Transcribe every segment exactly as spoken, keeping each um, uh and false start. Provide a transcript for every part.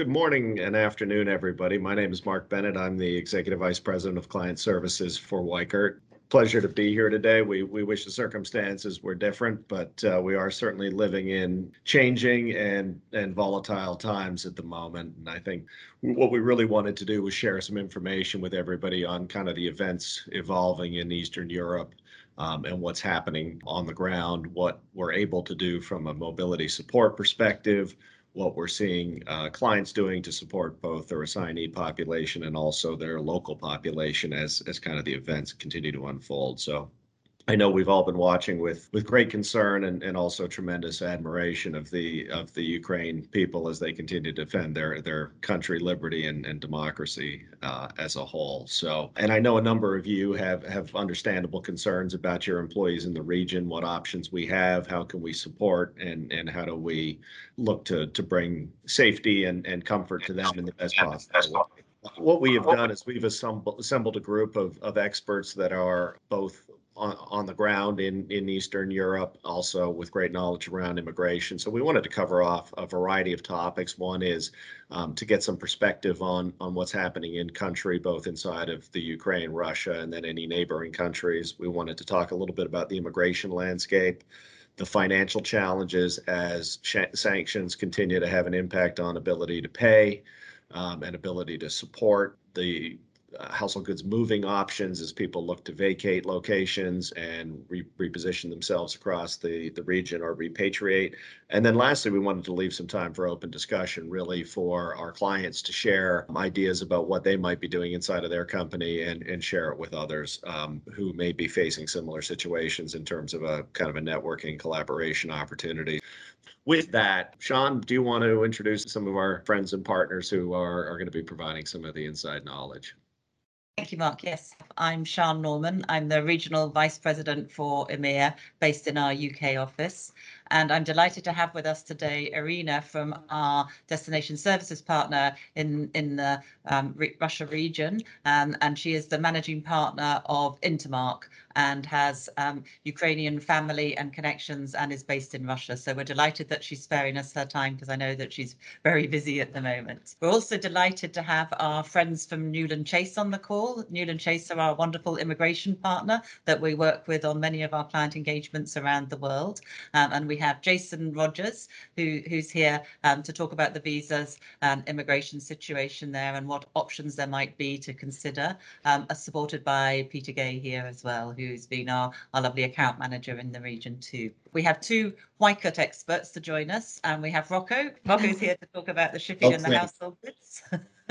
good morning and afternoon, everybody. My name is Mark Bennett. I'm the Executive Vice President of Client Services for Weichert. Pleasure to be here today. We we wish the circumstances were different, but uh, we are certainly living in changing and and volatile times at the moment. And I think what we really wanted to do was share some information with everybody on kind of the events evolving in Eastern Europe. Um, and what's happening on the ground, what we're able to do from a mobility support perspective, what we're seeing uh, clients doing to support both their assignee population and also their local population as as kind of the events continue to unfold. So I know we've all been watching with with great concern and, and also tremendous admiration of the of the Ukraine people as they continue to defend their their country, liberty, and, and democracy uh, as a whole. So, and I know a number of you have have understandable concerns about your employees in the region, what options we have, how can we support, and and how do we look to to bring safety and, and comfort to them in the best possible way. What we have done is we've assembled, assembled a group of, of experts that are both on, on the ground in, in Eastern Europe, also with great knowledge around immigration. So we wanted to cover off a variety of topics. One is um, to get some perspective on, on what's happening in country, both inside of the Ukraine, Russia, and then any neighboring countries. We wanted to talk a little bit about the immigration landscape, the financial challenges as sanctions continue to have an impact on ability to pay, Um, and ability to support the uh, household goods moving options as people look to vacate locations and re- reposition themselves across the, the region or repatriate. And then lastly, we wanted to leave some time for open discussion, really for our clients to share ideas about what they might be doing inside of their company and, and share it with others um, who may be facing similar situations in terms of a kind of a networking collaboration opportunity. With that, Sean, do you want to introduce some of our friends and partners who are, are going to be providing some of the inside knowledge? Thank you, Mark. Yes, I'm Sian Norman. I'm the Regional Vice President for EMEA, based in our U K office. And I'm delighted to have with us today Irina from our Destination Services partner in, in the um, Re- Russia region. Um, and she is the managing partner of Intermark and has um, Ukrainian family and connections and is based in Russia. So we're delighted that she's sparing us her time because I know that she's very busy at the moment. We're also delighted to have our friends from Newland Chase on the call. Newland Chase are our wonderful immigration partner that we work with on many of our client engagements around the world. Um, and we have Jason Rogers, who, who's here um, to talk about the visas and immigration situation there and what options there might be to consider, um, are supported by Peter Gay here as well, who's been our, our lovely account manager in the region too. We have two Weichert experts to join us, and we have Rocco. Rocco's here to talk about the shipping okay. and the household goods.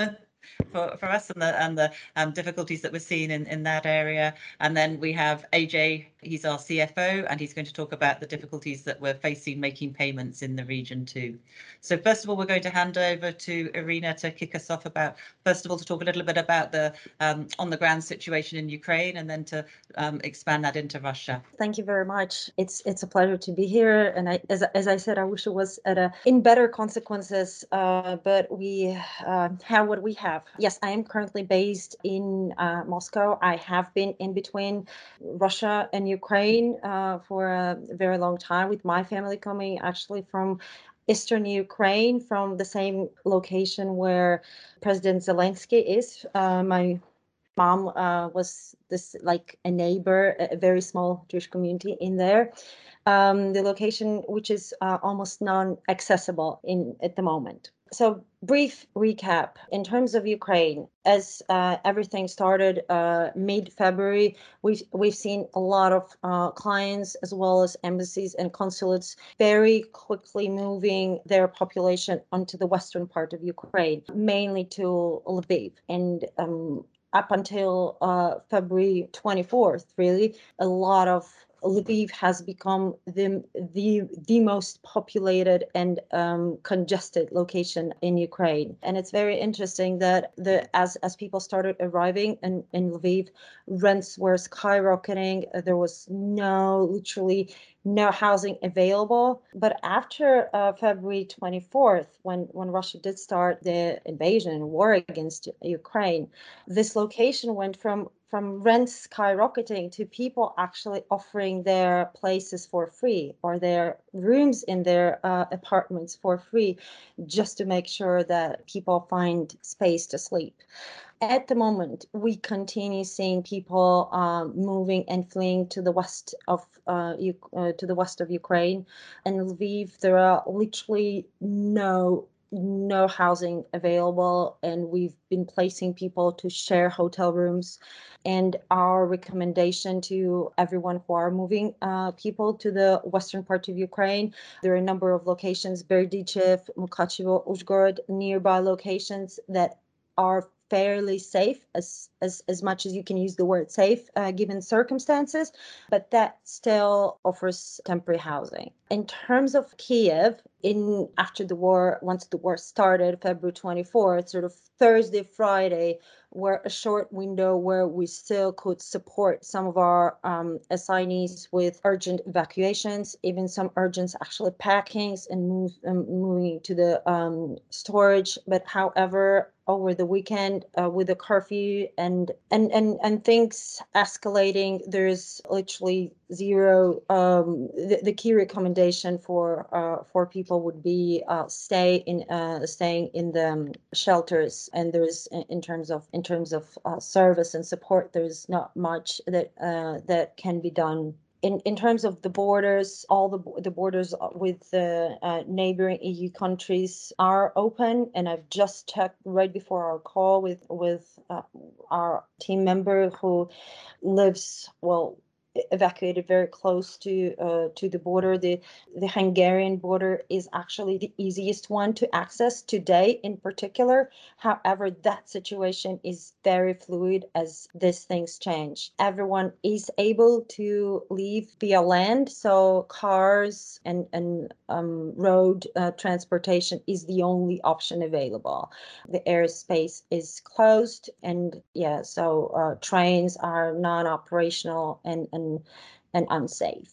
For, for us and the and the um, difficulties that we're seeing in, in that area. And then we have A J, he's our C F O, and he's going to talk about the difficulties that we're facing making payments in the region too. So first of all, we're going to hand over to Irina to kick us off about, first of all, to talk a little bit about the um, on-the-ground situation in Ukraine, and then to um, expand that into Russia. Thank you very much. It's it's a pleasure to be here. And I, as, as I said, I wish it was at a in better consequences, uh, but we uh, have what we have. Yes, I am currently based in uh, Moscow. I have been in between Russia and Ukraine uh, for a very long time, with my family coming actually from Eastern Ukraine, from the same location where President Zelensky is. Uh, my mom uh, was this like a neighbor, a very small Jewish community in there. Um, the location, which is uh, almost non-accessible in at the moment. So brief recap in terms of Ukraine, as uh, everything started uh, mid-February, we've, we've seen a lot of uh, clients as well as embassies and consulates very quickly moving their population onto the western part of Ukraine, mainly to Lviv. And um, up until uh, February twenty-fourth, really, a lot of Lviv has become the the the most populated and um, congested location in Ukraine, and it's very interesting that the as as people started arriving in in Lviv, rents were skyrocketing. There was no literally no housing available. But after uh, February twenty-fourth, when when Russia did start the invasion and war against Ukraine, this location went from from rents skyrocketing to people actually offering their places for free or their rooms in their uh, apartments for free, just to make sure that people find space to sleep. At the moment, we continue seeing people um, moving and fleeing to the west of uh, uh, to the west of Ukraine. In Lviv, there are literally no no housing available, and we've been placing people to share hotel rooms. And our recommendation to everyone who are moving uh, people to the western part of Ukraine, there are a number of locations, Berdichev, Mukachevo, Uzhgorod, nearby locations that are fairly safe, as as as much as you can use the word safe uh, given circumstances, but that still offers temporary housing. In terms of Kiev, in after the war, once the war started, February twenty-fourth, sort of Thursday, Friday, were a short window where we still could support some of our um, assignees with urgent evacuations, even some urgent actually packings and move, um, moving to the um, storage. But however, over the weekend uh, with the curfew and, and and and things escalating, there's literally zero. Um, the, the key recommendation for uh, for people would be uh, stay in uh, staying in the um, shelters. And there's in, in terms of in terms of uh, service and support, there's not much that uh, that can be done. In, in terms of the borders, all the the borders with the uh, neighboring E U countries are open, and I've just checked right before our call with with uh, our team member who lives well evacuated very close to uh, to the border. The the Hungarian border is actually the easiest one to access today in particular. However, that situation is very fluid as these things change. Everyone is able to leave via land, so cars and, and um, road uh, transportation is the only option available. The airspace is closed, and yeah, so uh, trains are non-operational and, and, and unsafe.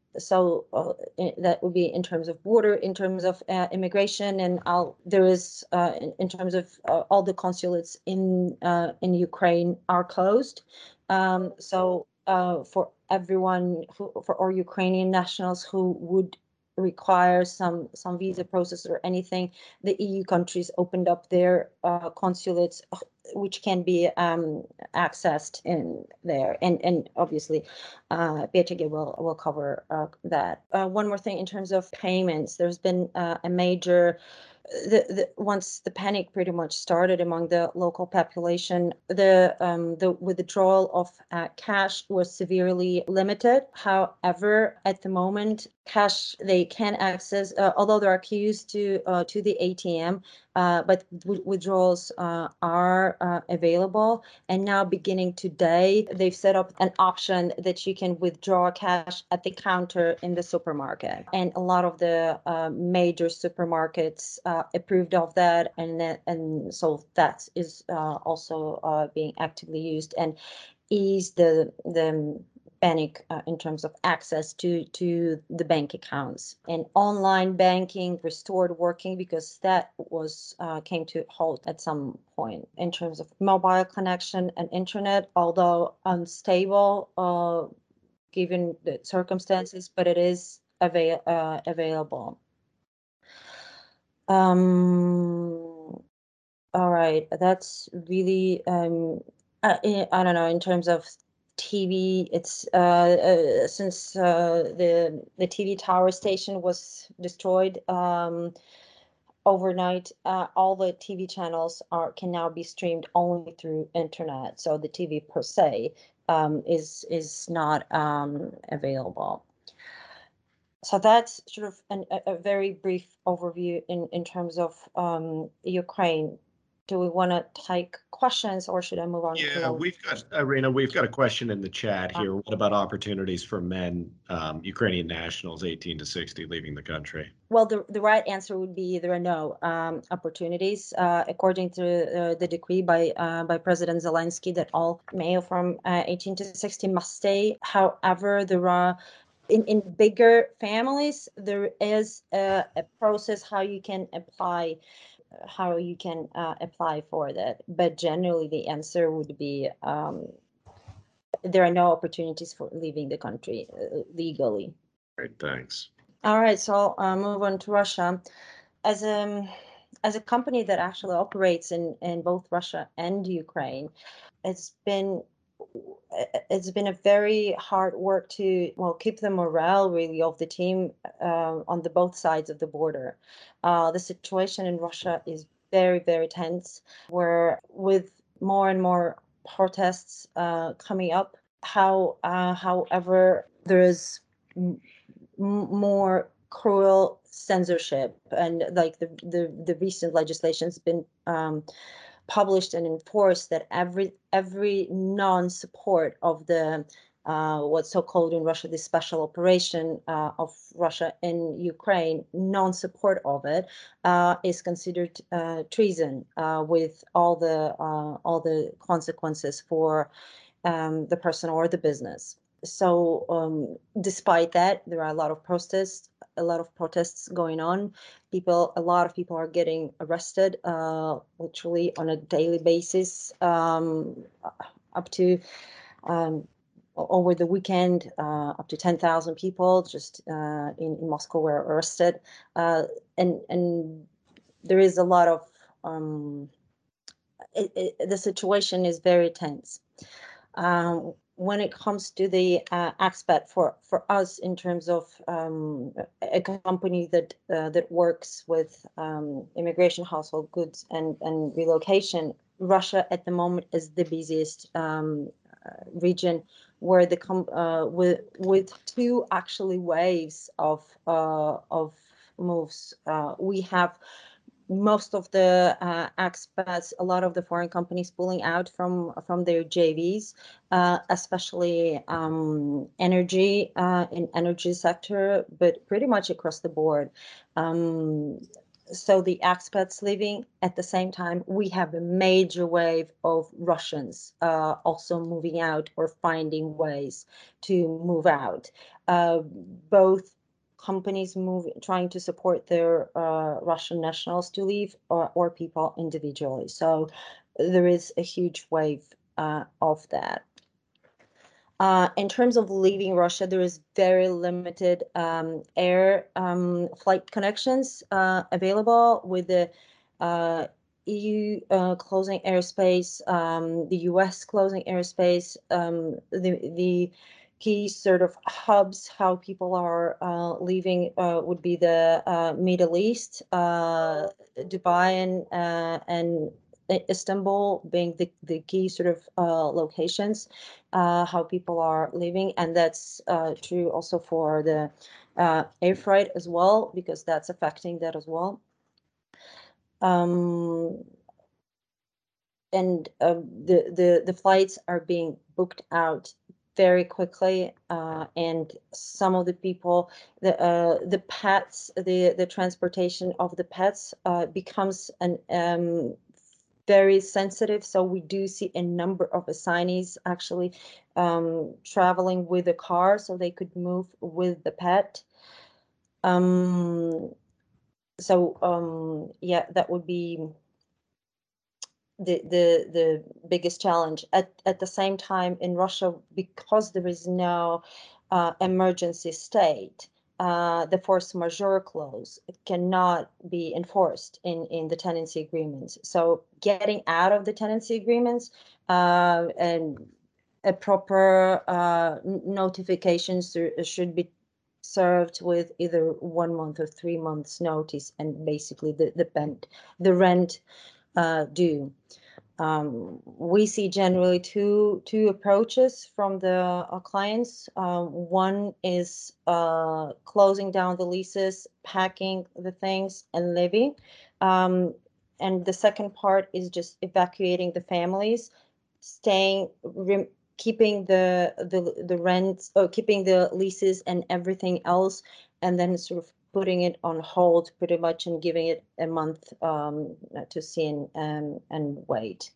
So uh, that would be in terms of border, in terms of uh, immigration, and I'll, there is uh, in, in terms of uh, all the consulates in uh, in Ukraine are closed. Um, so uh, for everyone who, for all Ukrainian nationals who would require some some visa process or anything, the E U countries opened up their uh, consulates, which can be um, accessed in there, and and obviously uh, B H G will will cover uh, that. Uh, one more thing in terms of payments, there's been uh, a major. The, the once the panic pretty much started among the local population, the um, the withdrawal of uh, cash was severely limited. However, at the moment, cash they can access, uh, although there are queues to uh, to the A T M, uh, but w- withdrawals uh, are uh, available. And now, beginning today, they've set up an option that you can withdraw cash at the counter in the supermarket, and a lot of the uh, major supermarkets uh, approved of that, and that, and so that is uh, also uh, being actively used and ease the the panic uh, in terms of access to to the bank accounts. And online banking restored working because that was uh, came to halt at some point. In terms of mobile connection and internet, although unstable uh, given the circumstances, but it is avail uh, available. Um, all right, that's really um, I, I don't know, in terms of T V, it's uh, uh, since uh, the the T V tower station was destroyed um, overnight, uh, all the T V channels are can now be streamed only through internet. So the T V per se um, is is not um, available. So that's sort of an, a, a very brief overview in, in terms of um, Ukraine. Do we want to take questions, or should I move on? Yeah, to we've got, Irina, we've got a question in the chat Uh, here. What about opportunities for men, um, Ukrainian nationals eighteen to sixty leaving the country? Well, the, the right answer would be there are no um, opportunities. Uh, according to uh, the decree by uh, by President Zelensky, that all male from uh, eighteen to sixty must stay. However, there are in, in bigger families, there is a, a process how you can apply how you can uh, apply for that. But generally, the answer would be um, there are no opportunities for leaving the country uh, legally. Great, thanks. All right, so I'll uh, move on to Russia. As a as a company that actually operates in in both Russia and Ukraine, it's been it's been a very hard work to well keep the morale really of the team uh, on the both sides of the border. Uh, the situation in Russia is very very tense. Where with more and more protests uh, coming up, how uh, however there is m- more cruel censorship, and like the the, the recent legislation has been um, published and enforced that every every non-support of the uh, what's so-called in Russia the special operation uh, of Russia in Ukraine, non-support of it uh, is considered uh, treason uh, with all the uh, all the consequences for um, the person or the business. So um, despite that, there are a lot of protests, a lot of protests going on. People, a lot of people are getting arrested, uh, literally on a daily basis, um, up to um, over the weekend, uh, up to ten thousand people just uh, in, in Moscow were arrested, uh, and and there is a lot of um, it, it, the situation is very tense. Um, when it comes to the uh, aspect for, for us in terms of um, a company that uh, that works with um, immigration, household goods, and, and relocation, Russia at the moment is the busiest um, uh, region where the com- uh, with with two actually waves of uh, of moves. Uh, we have most of the uh, expats, a lot of the foreign companies pulling out from from their J Vs, uh, especially um, energy uh, in energy sector, but pretty much across the board. Um, so the expats leaving at the same time, we have a major wave of Russians uh, also moving out or finding ways to move out. Uh, both companies move trying to support their uh, Russian nationals to leave, or, or people individually. So there is a huge wave uh, of that. Uh, in terms of leaving Russia, there is very limited um, air um, flight connections uh, available, with the uh, E U uh, closing airspace, um, the U S closing airspace, um, the the key sort of hubs how people are uh, leaving uh, would be the uh, Middle East, uh, Dubai, and uh, and Istanbul being the, the key sort of uh, locations uh, how people are living, and that's uh, true also for the uh, air freight as well, because that's affecting that as well. Um, and uh, the, the the flights are being booked out very quickly, uh, and some of the people, the uh, the pets, the the transportation of the pets uh, becomes an um, very sensitive. So we do see a number of assignees actually um, traveling with a car so they could move with the pet. Um, so um, yeah, that would be the the the biggest challenge. At at the same time, in Russia, because there is no uh, emergency state, uh, the force majeure clause cannot be enforced in in the tenancy agreements. So getting out of the tenancy agreements uh, and a proper uh, notifications should be served with either one month or three months notice, and basically the the rent the rent uh, due. Um, we see generally two two approaches from the uh, clients. Uh, one is uh, closing down the leases, packing the things, and leaving. Um, and the second part is just evacuating the families, staying, re- keeping the the the rents, or keeping the leases and everything else, and then sort of putting it on hold pretty much and giving it a month um, to see and, um, and wait.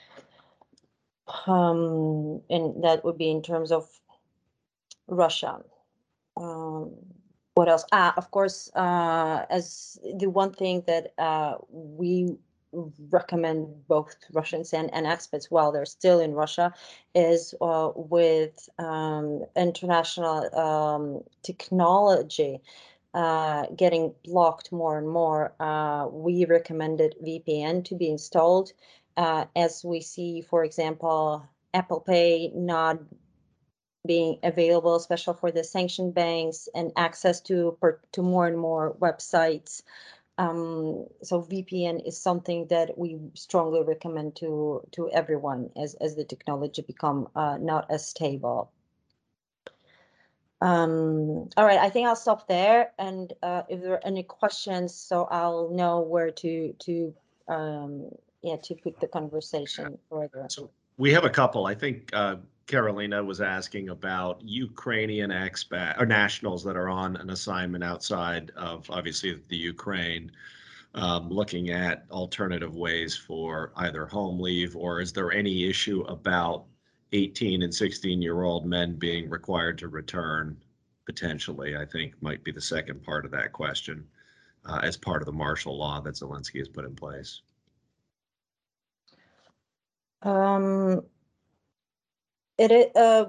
Um, and that would be in terms of Russia. Um, what else? Ah, of course, uh, as the one thing that uh, we recommend both Russians and, and expats while they're still in Russia is uh, with um, international um, technology uh, getting blocked more and more. Uh, we recommended V P N to be installed, uh, as we see, for example, Apple Pay not being available, especially for the sanctioned banks, and access to per, to more and more websites. Um, so V P N is something that we strongly recommend to to everyone as as the technology become uh, not as stable. Um, all right, I think I'll stop there. And uh, if there are any questions, so I'll know where to to um, yeah to put the conversation further. So we have a couple. I think uh, Carolina was asking about Ukrainian expat or nationals that are on an assignment outside of obviously the Ukraine, um, looking at alternative ways for either home leave, or is there any issue about eighteen and sixteen year old men being required to return potentially, I think might be the second part of that question, uh, as part of the martial law that Zelensky has put in place. Um, it is, uh,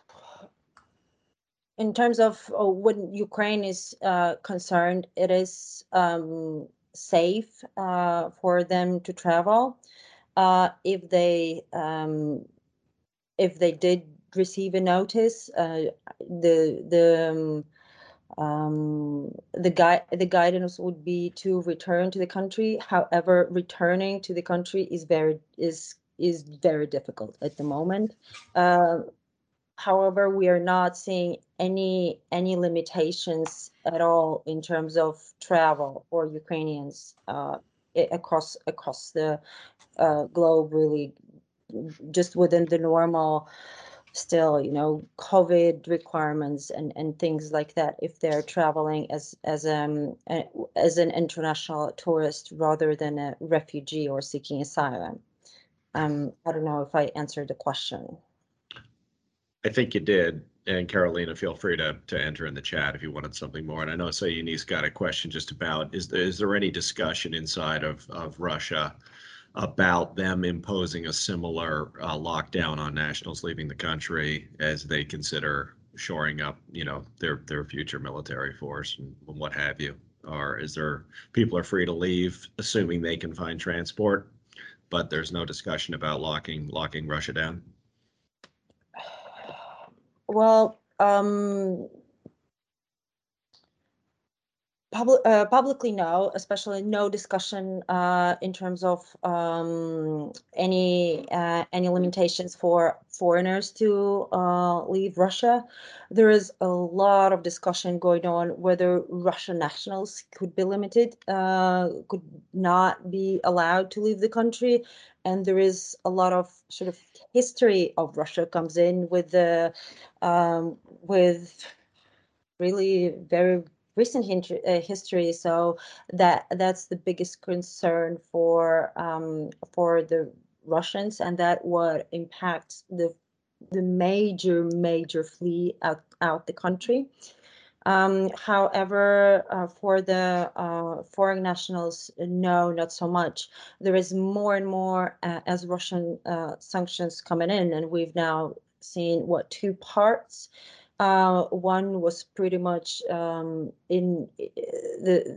in terms of uh, when Ukraine is uh, concerned, it is um, safe uh, for them to travel uh, if they um, if they did receive a notice. Uh, the the um, um, the guide the guidance would be to return to the country. However, returning to the country is very is is very difficult at the moment. Uh, However, we are not seeing any any limitations at all in terms of travel for Ukrainians uh, across across the uh, globe. Really, just within the normal, still, you know, COVID requirements and and things like that. If they're traveling as as um a, as an international tourist rather than a refugee or seeking asylum. Um, I don't know if I answered the question. I think you did. And Carolina, feel free to to enter in the chat if you wanted something more. And I know Sayuni's got a question just about, is there, is there any discussion inside of, of Russia about them imposing a similar uh, lockdown on nationals leaving the country as they consider shoring up, you know, their their future military force and what have you? Or is there, people are free to leave, assuming they can find transport, but there's no discussion about locking locking Russia down? Well, um, public, uh, publicly, no, especially no discussion uh, in terms of um, any uh, any limitations for foreigners to uh, leave Russia. There is a lot of discussion going on whether Russian nationals could be limited, uh, could not be allowed to leave the country. And there is a lot of sort of history of Russia comes in with the um, with really very recent history, uh, history. So that that's the biggest concern for um, for the Russians, and that what impacts the the major major flee out out the country. Um, however, uh, for the uh, foreign nationals, no, not so much. There is more and more uh, as Russian uh, sanctions coming in, and we've now seen what two parts. Uh, one was pretty much um, in uh, the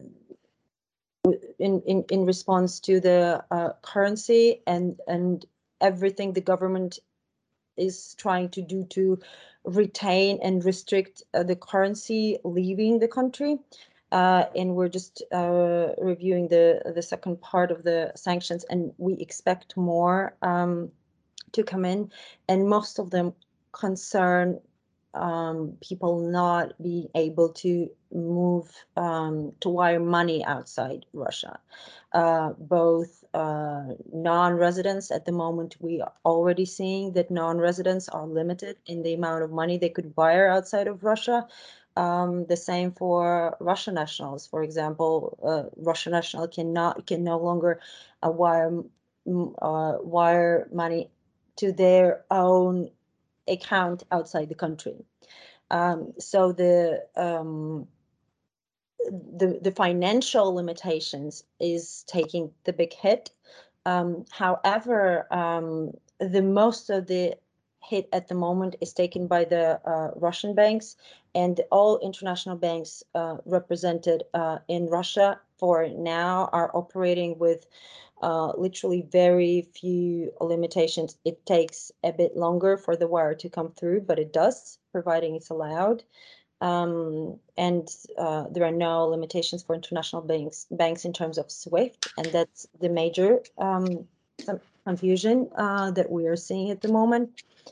in, in in response to the uh, currency and and everything the government is trying to do to retain and restrict uh, the currency leaving the country. Uh, and we're just uh, reviewing the the second part of the sanctions, and we expect more um, to come in, and most of them concern um, people not being able to move um, to wire money outside Russia. Uh, both uh, non-residents, at the moment we are already seeing that non-residents are limited in the amount of money they could wire outside of Russia. Um, the same for Russian nationals. For example, uh, Russian national cannot can no longer uh, wire uh, wire money to their own account outside the country. Um, so the um, the, the financial limitations is taking the big hit. Um, however, um, the most of the hit at the moment is taken by the uh, Russian banks, and all international banks uh, represented uh, in Russia for now are operating with uh, literally very few limitations. It takes a bit longer for the wire to come through, but it does, providing it's allowed. Um, and uh, there are no limitations for international banks banks in terms of SWIFT, and that's the major um, confusion uh, that we are seeing at the moment.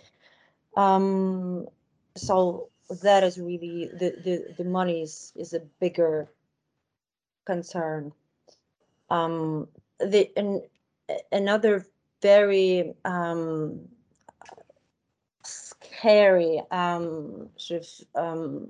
Um, so that is really the the the money is is a bigger concern. Um, the and another very um, scary um, sort of um,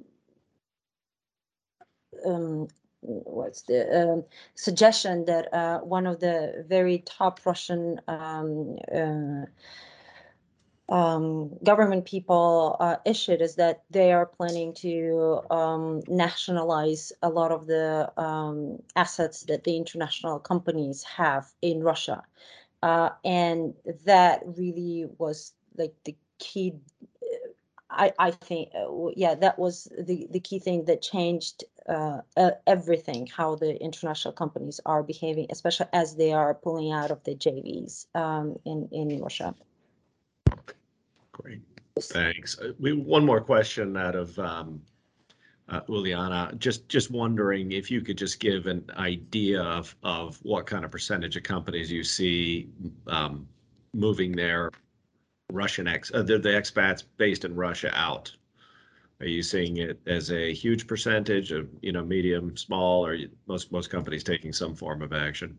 um, what's the um, suggestion that uh, one of the very top Russian um, uh, um, government people uh, issued is that they are planning to um, nationalize a lot of the um, assets that the international companies have in Russia. Uh, and that really was like the key. I, I think, uh, yeah, that was the, the key thing that changed uh, uh, everything, how the international companies are behaving, especially as they are pulling out of the J Vs um, in, in Russia. Great, thanks. Uh, We, one more question out of um, uh, Uliana. Just, just wondering if you could just give an idea of, of what kind of percentage of companies you see um, moving their Russian ex, uh, the, the expats based in Russia out. Are you seeing it as a huge percentage of, you know, medium, small, or you- most most companies taking some form of action?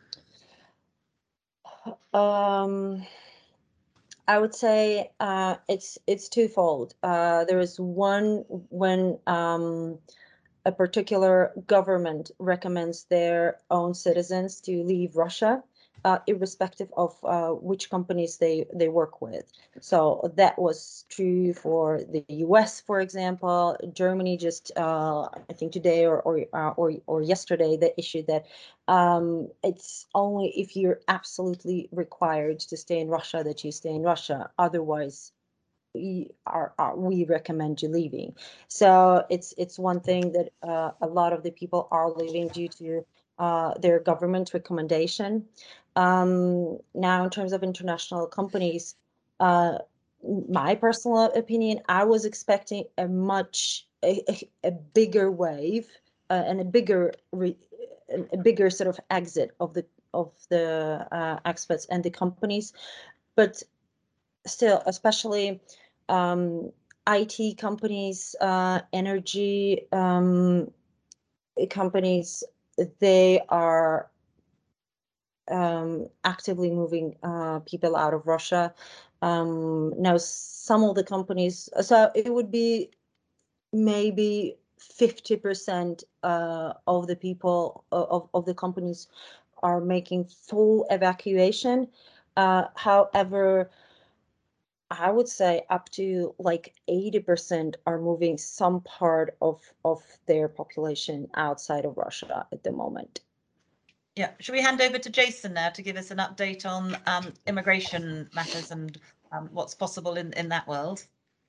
Um, I would say uh, it's it's twofold. Uh, there is one when um, a particular government recommends their own citizens to leave Russia, uh, irrespective of uh, which companies they, they work with. So that was true for the U S, for example. Germany just, uh, I think today or or, uh, or or yesterday, they issued that um, it's only if you're absolutely required to stay in Russia that you stay in Russia. Otherwise, we are, are we recommend you leaving. So it's it's one thing that uh, a lot of the people are leaving due to uh, their government recommendation. Um, now, in terms of international companies, uh, my personal opinion, I was expecting a much a, a, a bigger wave uh, and a bigger re, a bigger sort of exit of the of the uh, expats and the companies, but still, especially um, I T companies, uh, energy um, companies, they are um, actively moving uh, people out of Russia. Um, now, some of the companies, so it would be maybe fifty percent uh, of the people of, of the companies are making full evacuation. Uh, however, I would say up to like eighty percent are moving some part of, of their population outside of Russia at the moment. Yeah, should we hand over to Jason now to give us an update on um, immigration matters and um, what's possible in, in that world?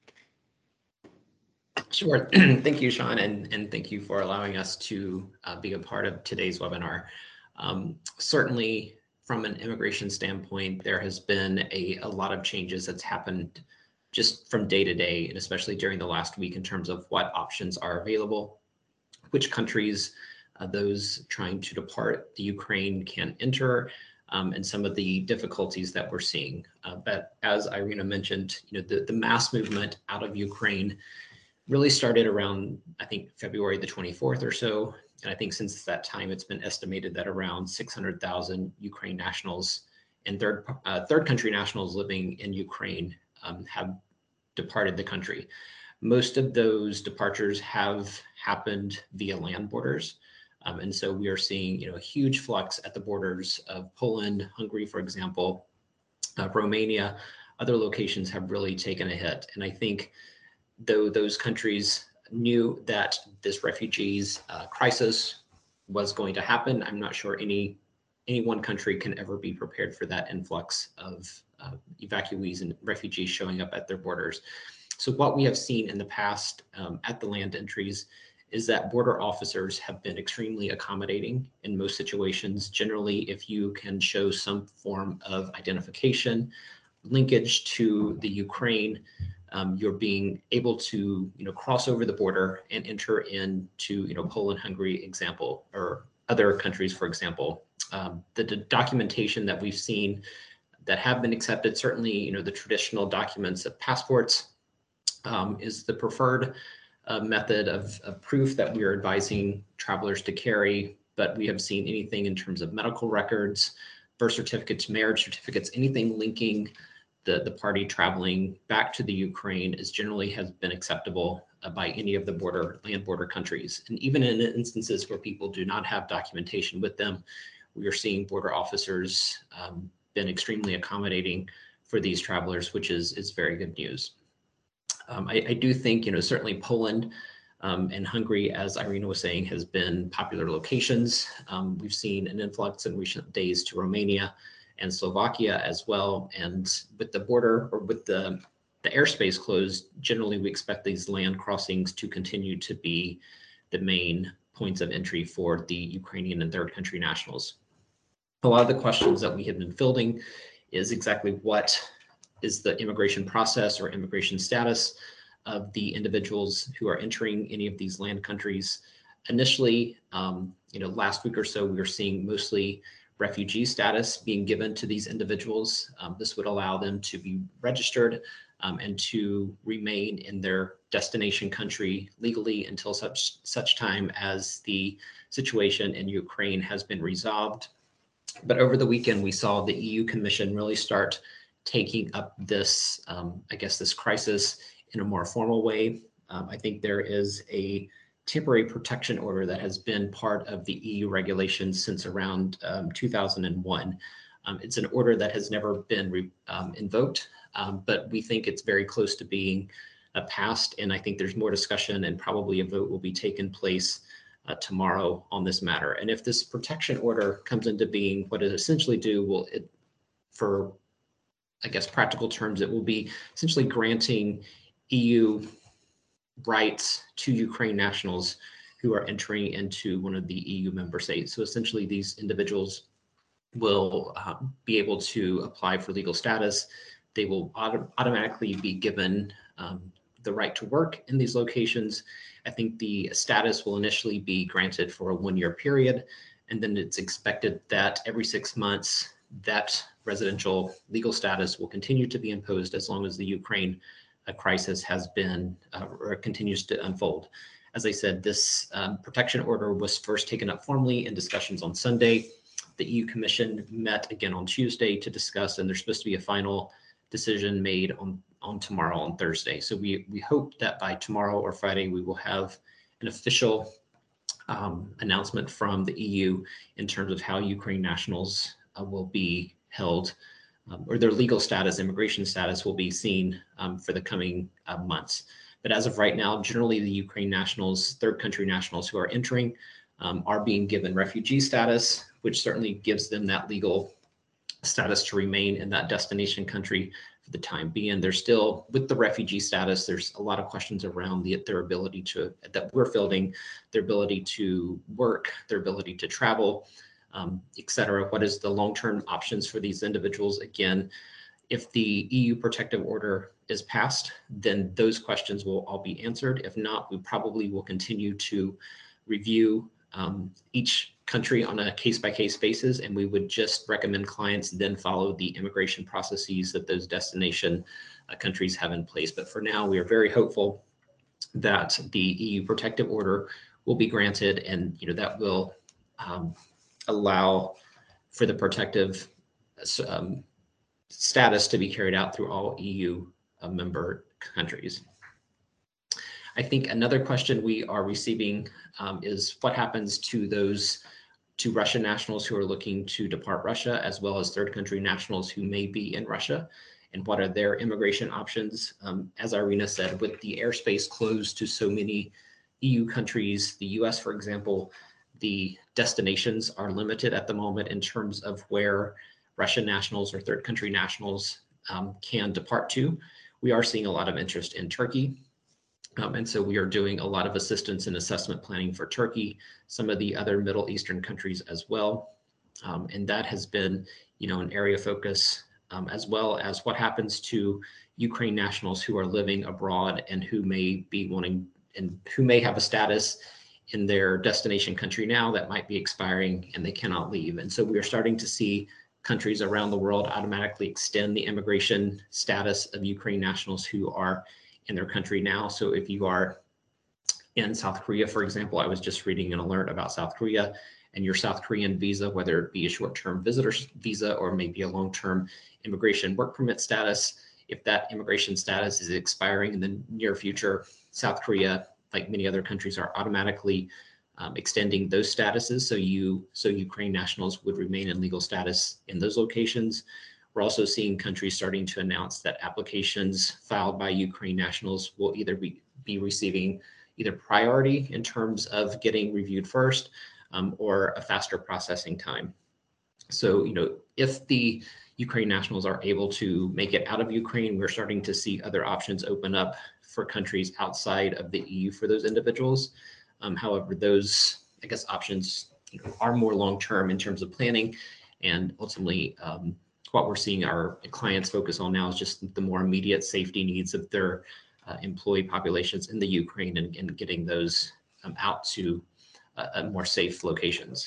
Sure. Thank you, Sean, and, and thank you for allowing us to uh, be a part of today's webinar. Um, certainly, from an immigration standpoint, there has been a, a lot of changes that's happened just from day to day, and especially during the last week in terms of what options are available, which countries uh, those trying to depart the Ukraine can enter, um, and some of the difficulties that we're seeing. Uh, but as Irina mentioned, you know, the, the mass movement out of Ukraine really started around, I think, February the twenty-fourth or so. And I think since that time, it's been estimated that around six hundred thousand Ukraine nationals and third, uh, third country nationals living in Ukraine um, have departed the country. Most of those departures have happened via land borders. Um, and so we are seeing, you know, a huge flux at the borders of Poland, Hungary, for example, uh, Romania. Other locations have really taken a hit. And I think though those countries knew that this refugees uh, crisis was going to happen. I'm not sure any any one country can ever be prepared for that influx of uh, evacuees and refugees showing up at their borders. So what we have seen in the past um, at the land entries is that border officers have been extremely accommodating in most situations. Generally, if you can show some form of identification, linkage to the Ukraine, um, you're being able to, you know, cross over the border and enter into, you know, Poland, Hungary, example, or other countries, for example. Um, the, the documentation that we've seen that have been accepted, certainly, you know, the traditional documents of passports um, is the preferred uh, method of, of proof that we are advising travelers to carry. But we have seen anything in terms of medical records, birth certificates, marriage certificates, anything linking the, the party traveling back to the Ukraine is generally has been acceptable uh, by any of the border land border countries. And even in instances where people do not have documentation with them, we are seeing border officers um, been extremely accommodating for these travelers, which is, is very good news. Um, I, I do think, you know, certainly Poland um, and Hungary, as Irina was saying, has been popular locations. Um, we've seen an influx in recent days to Romania and Slovakia as well. And with the border or with the, the airspace closed, generally we expect these land crossings to continue to be the main points of entry for the Ukrainian and third country nationals. A lot of the questions that we have been fielding is exactly what is the immigration process or immigration status of the individuals who are entering any of these land countries. Initially, um, you know, last week or so, we were seeing mostly refugee status being given to these individuals. Um, this would allow them to be registered um, and to remain in their destination country legally until such such time as the situation in Ukraine has been resolved. But over the weekend, we saw the E U Commission really start taking up this, um, I guess, this crisis in a more formal way. Um, I think there is a temporary protection order that has been part of the E U regulations since around um, two thousand one. Um, it's an order that has never been re, um, invoked, um, but we think it's very close to being uh, passed. And I think there's more discussion and probably a vote will be taken place uh, tomorrow on this matter. And if this protection order comes into being, what it essentially do will, it, for I guess practical terms, it will be essentially granting E U rights to Ukraine nationals who are entering into one of the E U member states. So essentially these individuals will uh, be able to apply for legal status. They will auto automatically be given um, the right to work in these locations. I think the status will initially be granted for a one-year period, and then it's expected that every six months that residential legal status will continue to be imposed as long as the Ukraine uh, crisis has been uh, or continues to unfold. As I said, this um, protection order was first taken up formally in discussions on Sunday. The E U Commission met again on Tuesday to discuss, and there's supposed to be a final decision made on, on tomorrow on Thursday. So we, we hope that by tomorrow or Friday, we will have an official um, announcement from the E U in terms of how Ukraine nationals uh, will be held, um, or their legal status, immigration status will be seen um, for the coming uh, months. But as of right now, generally the Ukraine nationals, third country nationals who are entering um, are being given refugee status, which certainly gives them that legal status to remain in that destination country for the time being. There's still, with the refugee status, there's a lot of questions around the, their ability to, that we're fielding, their ability to work, their ability to travel, um, et cetera. What is the long-term options for these individuals? Again, if the E U protective order is passed, then those questions will all be answered. If not, we probably will continue to review um, each country on a case-by-case basis, and we would just recommend clients then follow the immigration processes that those destination uh, countries have in place. But for now, we are very hopeful that the E U protective order will be granted, and you know that will um, allow for the protective um, status to be carried out through all E U uh, member countries. I think another question we are receiving um, is what happens to those to Russian nationals who are looking to depart Russia, as well as third country nationals who may be in Russia. and what are their immigration options. Um, as Irina said, with the airspace closed to so many E U countries, the U S, for example, the destinations are limited at the moment in terms of where Russian nationals or third country nationals um, can depart to. We are seeing a lot of interest in Turkey. Um, and so we are doing a lot of assistance and assessment planning for Turkey, some of the other Middle Eastern countries as well. Um, and that has been, you know, an area of focus, um, as well as what happens to Ukraine nationals who are living abroad and who may be wanting and who may have a status in their destination country now that might be expiring and they cannot leave. And so we are starting to see countries around the world automatically extend the immigration status of Ukraine nationals who are in their country now. So if you are in South Korea, for example, I was just reading an alert about South Korea, and your South Korean visa, whether it be a short-term visitor visa or maybe a long-term immigration work permit status, if that immigration status is expiring in the near future, South Korea, like many other countries, are automatically um, extending those statuses. So you, so Ukraine nationals would remain in legal status in those locations. We're also seeing countries starting to announce that applications filed by Ukraine nationals will either be, be receiving either priority in terms of getting reviewed first, um, or a faster processing time. So, you know, if the Ukraine nationals are able to make it out of Ukraine, we're starting to see other options open up for countries outside of the E U for those individuals. Um, however, those, I guess, options, you know, are more long-term in terms of planning, and ultimately, um, what we're seeing our clients focus on now is just the more immediate safety needs of their uh, employee populations in the Ukraine, and, and getting those um, out to uh, uh, more safe locations.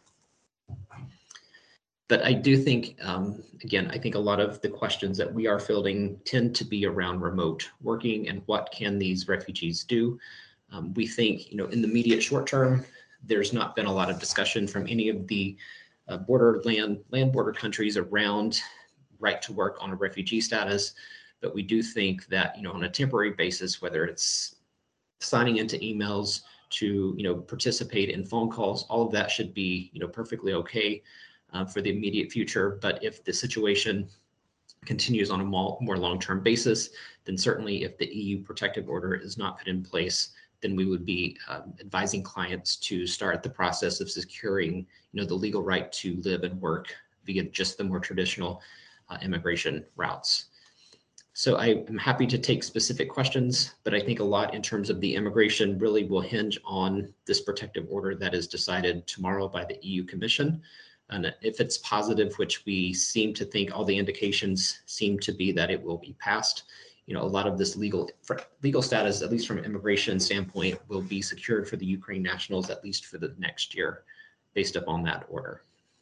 But I do think, um, again, I think a lot of the questions that we are fielding tend to be around remote working and what can these refugees do. Um, we think, you know, in the immediate short term, there's not been a lot of discussion from any of the uh, border land, land border countries around right to work on a refugee status. But we do think that, you know, on a temporary basis, whether it's signing into emails to, you know, participate in phone calls, all of that should be, you know, perfectly okay uh, for the immediate future. But if the situation continues on a more, more long-term basis, then certainly if the E U protective order is not put in place, then we would be um, advising clients to start the process of securing, you know, the legal right to live and work via just the more traditional uh, immigration routes. So I am happy to take specific questions, but I think a lot in terms of the immigration really will hinge on this protective order that is decided tomorrow by the E U Commission. And if it's positive, which we seem to think all the indications seem to be that it will be passed, you know, a lot of this legal legal status, at least from an immigration standpoint, will be secured for the Ukraine nationals, at least for the next year, based upon that order.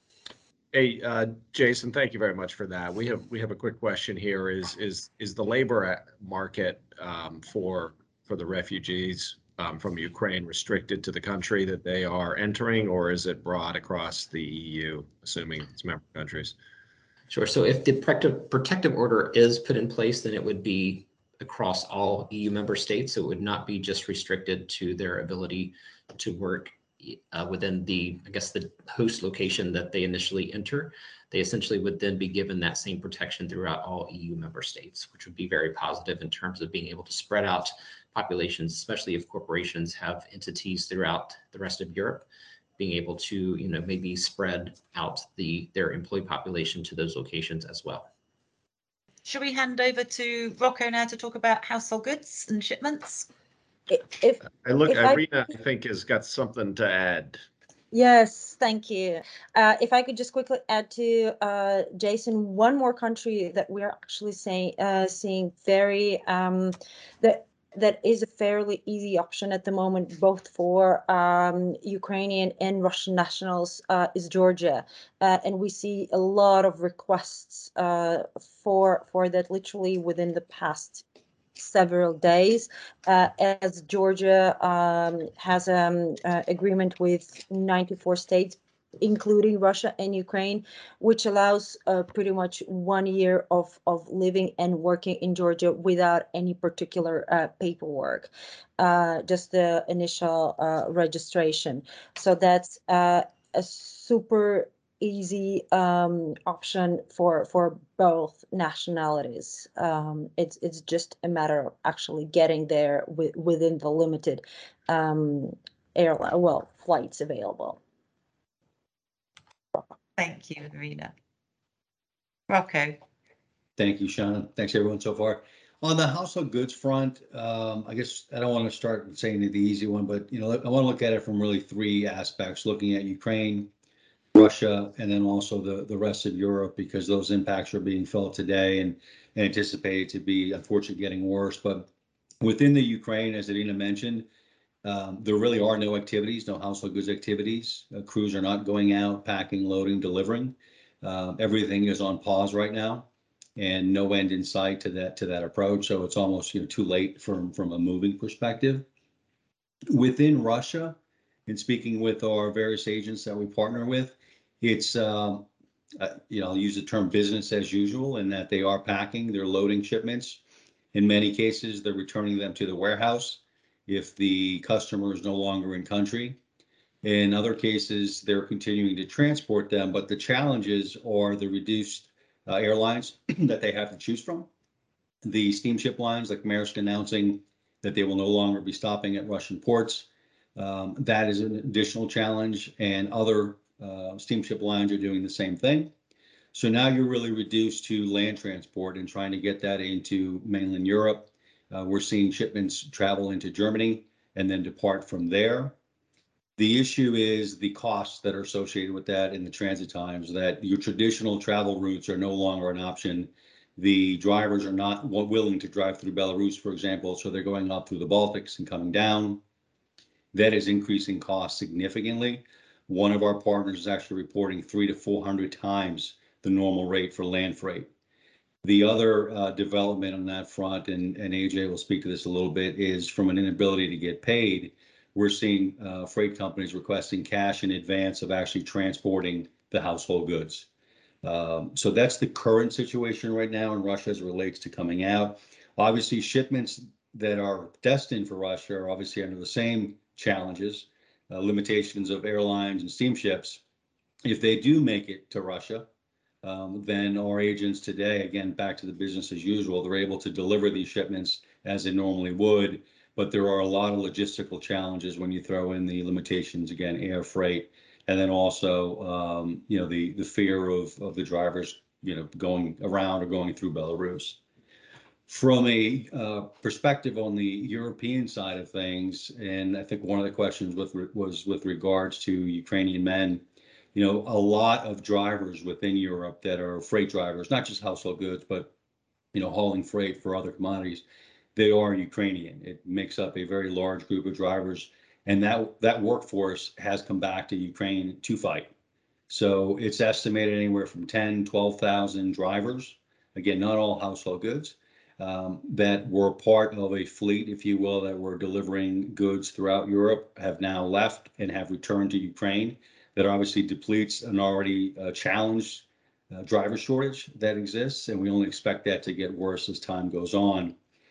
Hey, uh, Jason, thank you very much for that. We have we have a quick question here. Is is is the labor market um, for for the refugees um, from Ukraine restricted to the country that they are entering, or is it broad across the E U, assuming it's member countries? Sure. So if the protective protective order is put in place, then it would be across all E U member states. So it would not be just restricted to their ability to work uh, within the, I guess, the host location that they initially enter. They essentially would then be given that same protection throughout all E U member states, which would be very positive in terms of being able to spread out populations, especially if corporations have entities throughout the rest of Europe, being able to, you know, maybe spread out the their employee population to those locations as well. Should we hand over to Rocco now to talk about household goods and shipments? If I look, if I- Irina, I think has got something to add. Yes, thank you. Uh, if I could just quickly add to uh, Jason, one more country that we're actually saying uh, seeing very um, that that is a fairly easy option at the moment, both for um, Ukrainian and Russian nationals, uh, is Georgia, uh, and we see a lot of requests uh, for for that literally within the past several days, uh, as Georgia um, has an um, uh, agreement with ninety-four states, including Russia and Ukraine, which allows uh, pretty much one year of, of living and working in Georgia without any particular uh, paperwork, uh, just the initial uh, registration. So that's uh, a super easy um, option for for both nationalities. Um, it's it's just a matter of actually getting there with, within the limited um, airline well flights available. Thank you, Irina. Rocco. Thank you, Sean. Thanks everyone so far. On the household goods front, um, I guess I don't want to start saying the easy one, but you know, I want to look at it from really three aspects, looking at Ukraine, Russia, and then also the, the rest of Europe, because those impacts are being felt today and, and anticipated to be, unfortunately, getting worse. But within the Ukraine, as Irina mentioned, um, there really are no activities, no household goods activities. Uh, crews are not going out, packing, loading, delivering. Uh, everything is on pause right now, and no end in sight to that to that approach. So it's almost you know too late from from a moving perspective. Within Russia, and speaking with our various agents that we partner with, it's um, uh, you know I'll use the term business as usual, in that they are packing, they're loading shipments. In many cases, they're returning them to the warehouse if the customer is no longer in country. In other cases, they're continuing to transport them, but the challenges are the reduced uh, airlines that they have to choose from. The steamship lines, like Maersk announcing that they will no longer be stopping at Russian ports. Um, that is an additional challenge, and other uh, steamship lines are doing the same thing. So now you're really reduced to land transport and trying to get that into mainland Europe. Uh, we're seeing shipments travel into Germany and then depart from there. The issue is the costs that are associated with that and the transit times, that your traditional travel routes are no longer an option. The drivers are not willing to drive through Belarus, for example, so they're going up through the Baltics and coming down. That is increasing costs significantly. One of our partners is actually reporting three to four hundred times the normal rate for land freight. The other uh, development on that front, and, and A J will speak to this a little bit, is from an inability to get paid. We're seeing uh, freight companies requesting cash in advance of actually transporting the household goods. Um, so that's the current situation right now in Russia as it relates to coming out. Obviously, shipments that are destined for Russia are obviously under the same challenges, uh, limitations of airlines and steamships. If they do make it to Russia, um, then our agents today, again, back to the business as usual, they're able to deliver these shipments as they normally would. But there are a lot of logistical challenges when you throw in the limitations, again, air freight, and then also, um, you know, the the fear of of the drivers, you know, going around or going through Belarus. From a uh, perspective on the European side of things, and I think one of the questions with was with regards to Ukrainian men. You know, a lot of drivers within Europe that are freight drivers, not just household goods, but you know, hauling freight for other commodities, they are Ukrainian. It makes up a very large group of drivers, and that that workforce has come back to Ukraine to fight. So it's estimated anywhere from ten, twelve thousand drivers, again, not all household goods, um, that were part of a fleet, if you will, that were delivering goods throughout Europe, have now left and have returned to Ukraine. That obviously depletes an already uh, challenged uh, driver shortage that exists, and we only expect that to get worse as time goes on.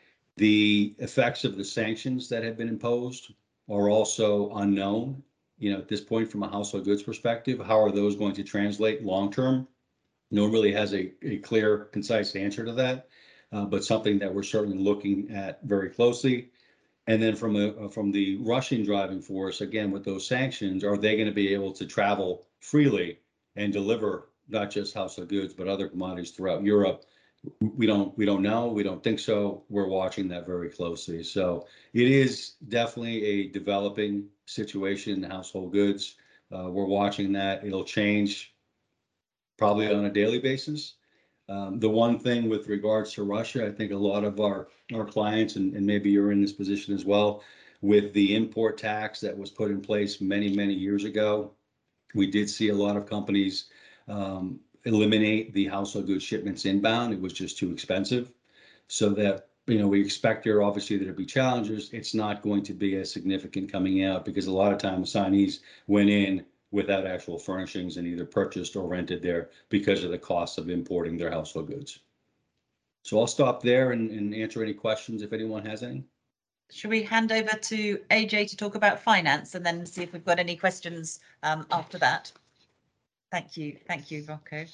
The effects of the sanctions that have been imposed are also unknown. You know, at this point, from a household goods perspective, how are those going to translate long term? No one really has a, a clear, concise answer to that, uh, but something that we're certainly looking at very closely. And then from a from the Russian driving force, again, with those sanctions, are they going to be able to travel freely and deliver not just household goods, but other commodities throughout Europe? We don't we don't know. We don't think so. We're watching that very closely. So it is definitely a developing situation in household goods. Uh, we're watching that. It'll change probably on a daily basis. Um, the one thing with regards to Russia, I think a lot of our, our clients, and, and maybe you're in this position as well, with the import tax that was put in place many, many years ago, we did see a lot of companies um, eliminate the household goods shipments inbound. It was just too expensive. So that, you know, we expect there obviously there'll be challenges. It's not going to be as significant coming out because a lot of times signees went in without actual furnishings and either purchased or rented there because of the cost of importing their household goods. So I'll stop there and, and answer any questions if anyone has any. Should we hand over to A J to talk about finance and then see if we've got any questions um, after that? Thank you. Thank you, Rocco.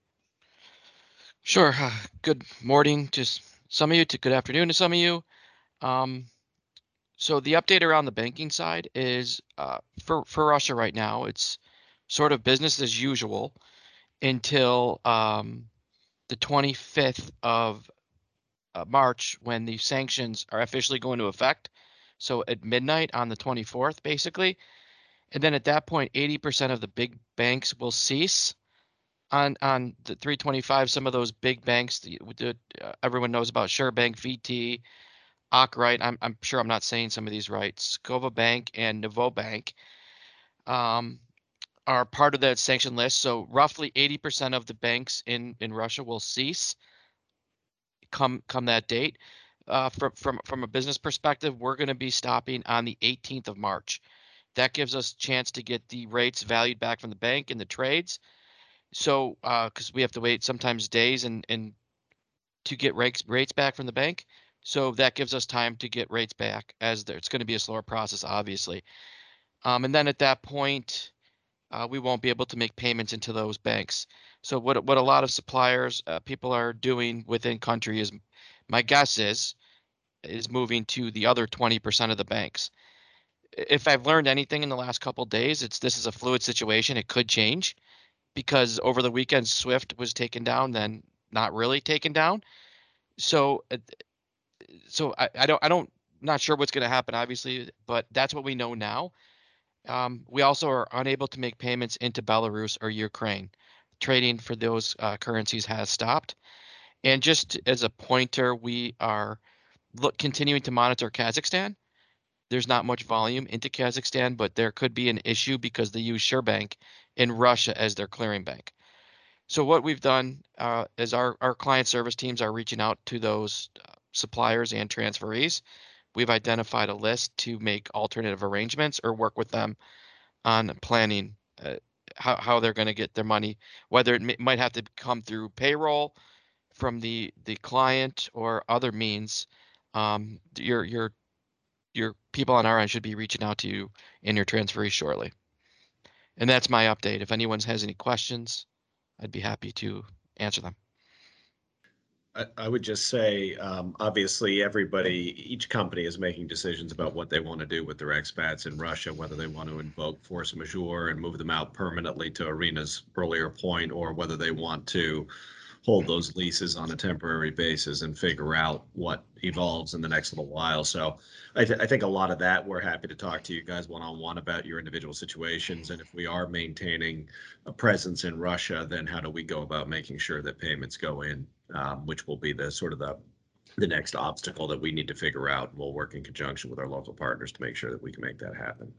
Sure. Uh, good morning to s- some of you, to good afternoon to some of you. Um, so the update around the banking side is uh, for, for Russia right now, it's sort of business as usual until um, the twenty-fifth of uh, March, when the sanctions are officially going to effect. So at midnight on the twenty-fourth, basically. And then at that point, eighty percent of the big banks will cease on on the three twenty-five. Some of those big banks that uh, everyone knows about, SureBank, V T, Okrite. I'm I'm sure I'm not saying some of these right. Skova Bank and Novobank um, are part of that sanction list. So roughly eighty percent of the banks in in Russia will cease come come that date. Uh, from from from a business perspective, we're going to be stopping on the eighteenth of March. That gives us a chance to get the rates valued back from the bank in the trades. So, because uh, we have to wait sometimes days and and to get rates rates back from the bank. So that gives us time to get rates back, as there, it's going to be a slower process, obviously. Um, and then at that point, uh, we won't be able to make payments into those banks. So what what a lot of suppliers, uh, people are doing within country is, my guess is, is moving to the other twenty percent of the banks. If I've learned anything in the last couple of days, it's this is a fluid situation. It could change because over the weekend Swift was taken down, then not really taken down. So uh, so I, I don't I don't not sure what's going to happen, obviously, but that's what we know now. Um, we also are unable to make payments into Belarus or Ukraine. Trading for those uh, currencies has stopped. And just as a pointer, we are look, continuing to monitor Kazakhstan. There's not much volume into Kazakhstan, but there could be an issue because they use SureBank in Russia as their clearing bank. So what we've done uh, is our, our client service teams are reaching out to those uh, suppliers and transferees. We've identified a list to make alternative arrangements or work with them on planning uh, how, how they're going to get their money, whether it may, might have to come through payroll from the the client or other means. Um, your your your people on our end should be reaching out to you in your transferees shortly. And that's my update. If anyone has any questions, I'd be happy to answer them. I, I would just say, um, obviously, everybody, each company is making decisions about what they want to do with their expats in Russia, whether they want to invoke force majeure and move them out permanently, to Irina's earlier point, or whether they want to hold those leases on a temporary basis and figure out what evolves in the next little while. So I, th- I think a lot of that, we're happy to talk to you guys one-on-one about your individual situations. And if we are maintaining a presence in Russia, then how do we go about making sure that payments go in, um, which will be the sort of the the next obstacle that we need to figure out. We'll work in conjunction with our local partners to make sure that we can make that happen.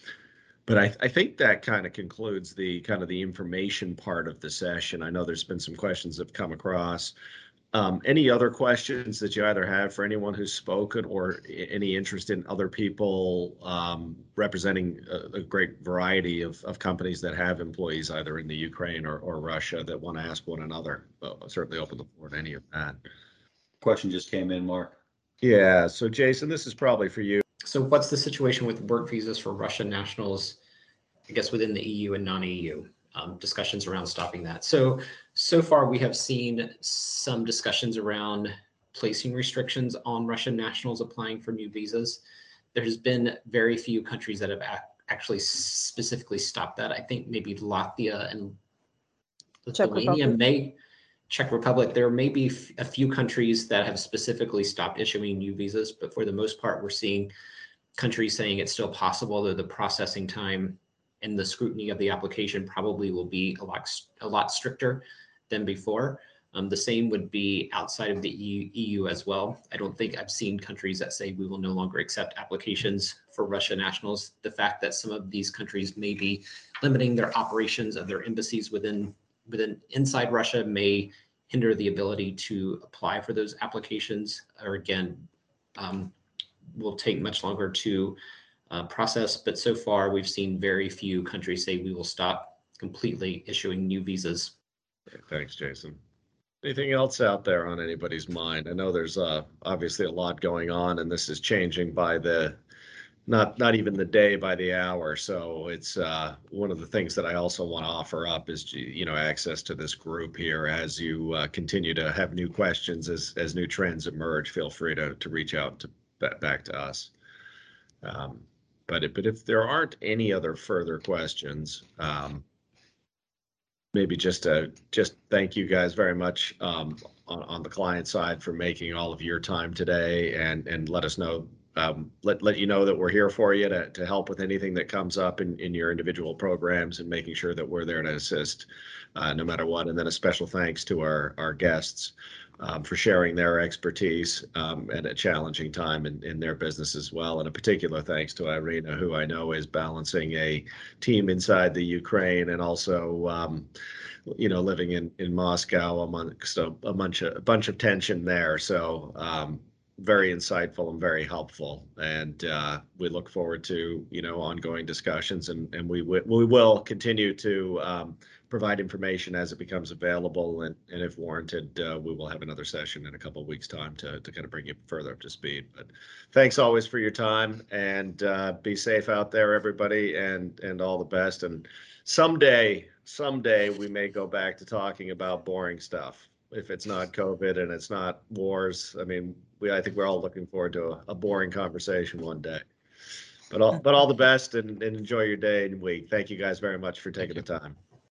But I, I think that kind of concludes the kind of the information part of the session. I know there's been some questions that have come across. Um, any other questions that you either have for anyone who's spoken, or any interest in other people um, representing a, a great variety of, of companies that have employees either in the Ukraine or, or Russia that want to ask one another? Well, I'll certainly open the floor to any of that. Question just came in, Mark. Yeah, so Jason, this is probably for you. So what's the situation with work visas for Russian nationals, I guess, within the E U and non-E U? Um, discussions around stopping that. So, so far we have seen some discussions around placing restrictions on Russian nationals applying for new visas. There has been very few countries that have ac- actually specifically stopped that. I think maybe Latvia and Lithuania may, Czech Republic, there may be f- a few countries that have specifically stopped issuing new visas, but for the most part, we're seeing countries saying it's still possible, though the processing time and the scrutiny of the application probably will be a lot, a lot stricter than before. Um, the same would be outside of the E U as well. I don't think I've seen countries that say we will no longer accept applications for Russian nationals. The fact that some of these countries may be limiting their operations of their embassies within within inside Russia may hinder the ability to apply for those applications, or again, um, will take much longer to uh, process. But so far, we've seen very few countries say we will stop completely issuing new visas. Thanks, Jason. Anything else out there on anybody's mind? I know there's uh, obviously a lot going on, and this is changing by the not not even the day by the hour. So it's uh, one of the things that I also want to offer up is, you know, access to this group here as you uh, continue to have new questions, as as new trends emerge. Feel free to to reach out to back to us. Um, but if, but if there aren't any other further questions, um, maybe just to just thank you guys very much um, on on the client side for making all of your time today, and and let us know. Um, let let you know that we're here for you to to help with anything that comes up in in your individual programs, and making sure that we're there to assist uh, no matter what. And then a special thanks to our our guests um, for sharing their expertise um, at a challenging time in in their business as well. And a particular thanks to Irina, who I know is balancing a team inside the Ukraine and also um, you know, living in in Moscow amongst a, a bunch of a bunch of tension there. So um, very insightful and very helpful, and uh, we look forward to, you know, ongoing discussions, and and we w- we will continue to um, provide information as it becomes available, and and if warranted, uh, we will have another session in a couple of weeks' time to to kind of bring you further up to speed. But thanks always for your time, and uh, be safe out there, everybody, and and all the best. And someday, someday we may go back to talking about boring stuff. If it's not COVID and it's not wars, I mean, we I think we're all looking forward to a, a boring conversation one day. But all but all the best, and, and enjoy your day and week. Thank you guys very much for taking the time.